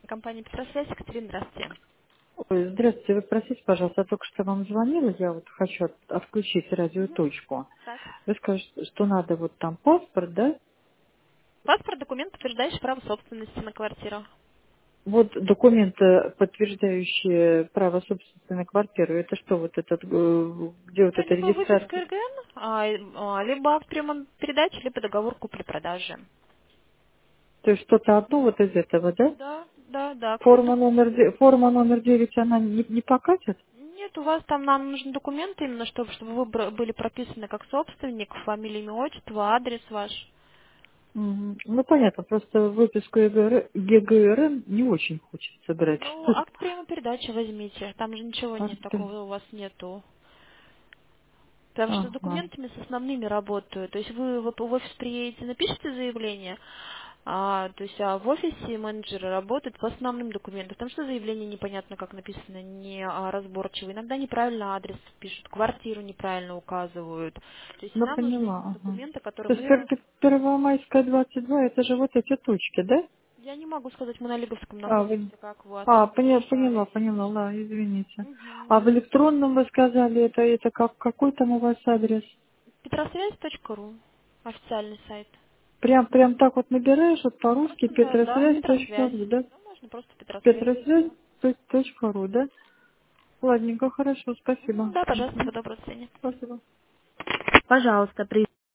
Компания «Петросвязь», Екатерина, здравствуйте. Ой, здравствуйте, вы простите, пожалуйста, я только что вам звонила, я вот хочу отключить Мгм. радиоточку. Так. Вы скажете, что надо вот там паспорт, да? Паспорт — документ, подтверждающий право собственности на квартиру. Вот документы, подтверждающие право собственности на квартиру, это что, вот этот, где вот Это эта либо выписка регистрация? РГН, либо акт передачи, либо договор купли-продажи. То есть что-то одно вот из этого, да? Да, да, да. Форма номер 9, она не покатит? Нет, у вас там нам нужны документы именно, чтобы вы были прописаны как собственник, фамилия, имя, отчество, адрес ваш. Мгм. Ну, понятно, просто выписку ЕГРН не очень хочется брать. Ну, акт приема передачи возьмите. Там же ничего А, нет такого у вас нету. Потому что с ага. документами с основными работаю. То есть вы вот в офис приедете, напишите заявление, в офисе менеджеры работают по основным документам. Потому что заявление непонятно как написано, не разборчиво. Иногда неправильно адрес пишут, квартиру неправильно указывают. То есть Ну, нам нужны поняла, ага. документы, которые То есть мы... Первомайская 22, это же вот эти точки, да? Я не могу сказать, мы на Лиговском А, вы... находимся, как у вас там поняла, решаете. поняла, ладно, извините. А Мгм. в электронном вы сказали, это как, какой там у вас адрес? Петросвязь.ру, официальный сайт. Прям так вот набираешь, вот по-русски, Просто, да, Петросвязь. петросвязь.ру, да? Ну, можно просто Петросвязь. Петросвязь.ру, да? Ладненько, хорошо, спасибо. Да, пожалуйста, Мгм. по доброй цене. Спасибо. Пожалуйста,